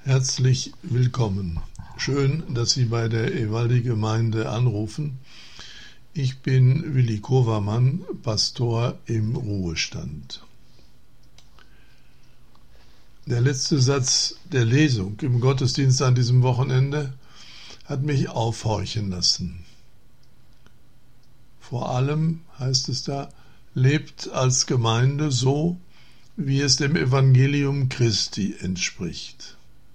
Herzlich willkommen. Schön, dass Sie bei der Evaldi-Gemeinde anrufen. Ich bin Willi Kovermann, Pastor im Ruhestand. Der letzte Satz der Lesung im Gottesdienst an diesem Wochenende hat mich aufhorchen lassen. Vor allem, heißt es da, lebt als Gemeinde so, wie es dem Evangelium Christi entspricht.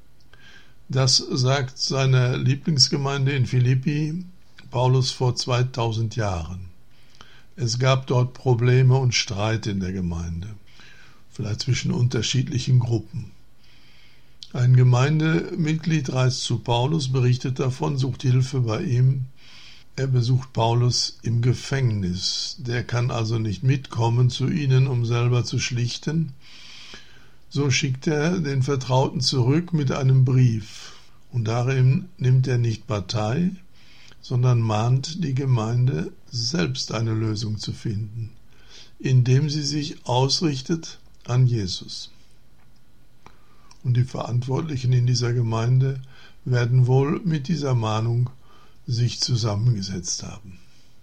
Das sagt seiner Lieblingsgemeinde in Philippi Paulus vor 2000 Jahren. Es gab dort Probleme und Streit in der Gemeinde, vielleicht zwischen unterschiedlichen Gruppen. Ein Gemeindemitglied reist zu Paulus, berichtet davon, sucht Hilfe bei ihm. Er besucht Paulus im Gefängnis. Der kann also nicht mitkommen zu ihnen, um selber zu schlichten. So schickt er den Vertrauten zurück mit einem Brief. Und darin nimmt er nicht Partei, sondern mahnt die Gemeinde, selbst eine Lösung zu finden, indem sie sich ausrichtet an Jesus. Und die Verantwortlichen in dieser Gemeinde werden wohl mit dieser Mahnung sich zusammengesetzt haben.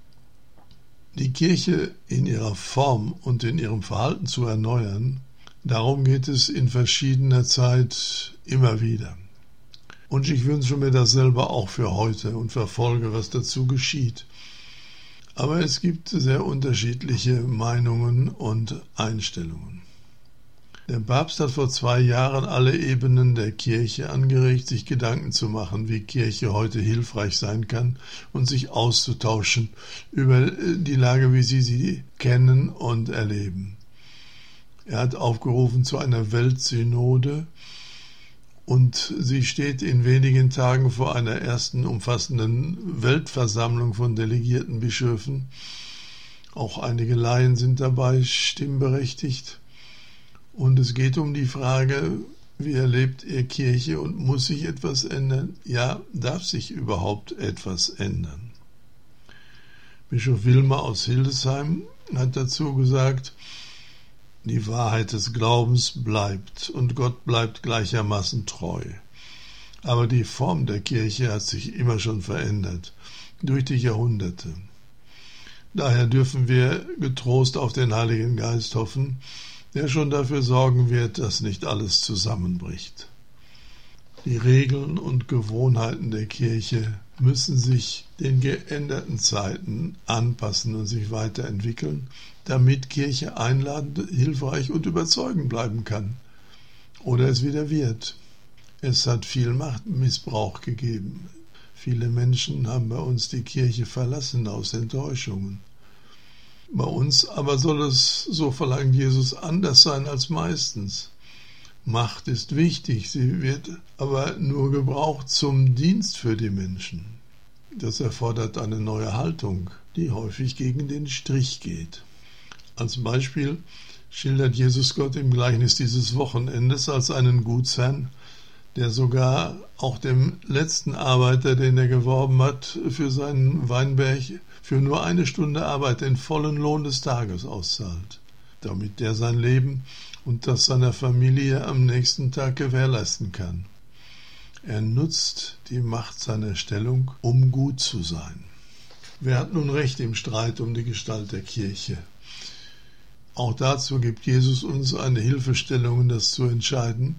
Die Kirche in ihrer Form und in ihrem Verhalten zu erneuern, darum geht es in verschiedener Zeit immer wieder. Und ich wünsche mir das selber auch für heute und verfolge, was dazu geschieht. Aber es gibt sehr unterschiedliche Meinungen und Einstellungen. Der Papst hat vor 2 Jahren alle Ebenen der Kirche angeregt, sich Gedanken zu machen, wie Kirche heute hilfreich sein kann und sich auszutauschen über die Lage, wie sie kennen und erleben. Er hat aufgerufen zu einer Weltsynode und sie steht in wenigen Tagen vor einer ersten umfassenden Weltversammlung von delegierten Bischöfen. Auch einige Laien sind dabei, stimmberechtigt. Und es geht um die Frage, wie erlebt ihr Kirche und muss sich etwas ändern? Ja, darf sich überhaupt etwas ändern? Bischof Wilmer aus Hildesheim hat dazu gesagt, die Wahrheit des Glaubens bleibt und Gott bleibt gleichermaßen treu. Aber die Form der Kirche hat sich immer schon verändert, durch die Jahrhunderte. Daher dürfen wir getrost auf den Heiligen Geist hoffen, der schon dafür sorgen wird, dass nicht alles zusammenbricht. Die Regeln und Gewohnheiten der Kirche müssen sich den geänderten Zeiten anpassen und sich weiterentwickeln, damit Kirche einladend, hilfreich und überzeugend bleiben kann. Oder es wieder wird. Es hat viel Machtmissbrauch gegeben. Viele Menschen haben bei uns die Kirche verlassen aus Enttäuschungen. Bei uns aber soll es, so verlangt Jesus, anders sein als meistens. Macht ist wichtig, sie wird aber nur gebraucht zum Dienst für die Menschen. Das erfordert eine neue Haltung, die häufig gegen den Strich geht. Als Beispiel schildert Jesus Gott im Gleichnis dieses Wochenendes als einen Gutsherrn, der sogar auch dem letzten Arbeiter, den er geworben hat, für seinen Weinberg für nur 1 Stunde Arbeit den vollen Lohn des Tages auszahlt, damit der sein Leben und das seiner Familie am nächsten Tag gewährleisten kann. Er nutzt die Macht seiner Stellung, um gut zu sein. Wer hat nun Recht im Streit um die Gestalt der Kirche? Auch dazu gibt Jesus uns eine Hilfestellung, das zu entscheiden.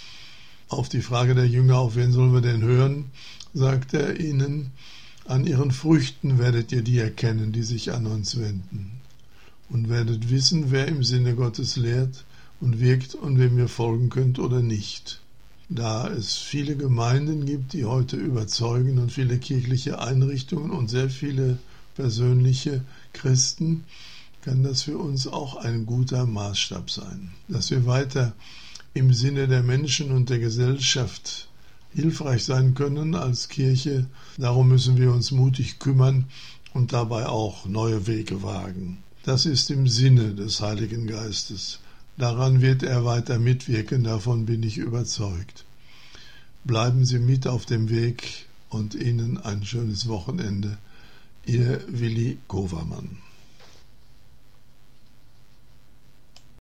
Auf die Frage der Jünger, auf wen sollen wir denn hören, sagt er ihnen, an ihren Früchten werdet ihr die erkennen, die sich an uns wenden, und werdet wissen, wer im Sinne Gottes lehrt und wirkt und wem ihr folgen könnt oder nicht. Da es viele Gemeinden gibt, die heute überzeugen und viele kirchliche Einrichtungen und sehr viele persönliche Christen, kann das für uns auch ein guter Maßstab sein, dass wir weiter im Sinne der Menschen und der Gesellschaft hilfreich sein können als Kirche. Darum müssen wir uns mutig kümmern und dabei auch neue Wege wagen. Das ist im Sinne des Heiligen Geistes. Daran wird er weiter mitwirken, davon bin ich überzeugt. Bleiben Sie mit auf dem Weg und Ihnen ein schönes Wochenende. Ihr Willi Kovermann.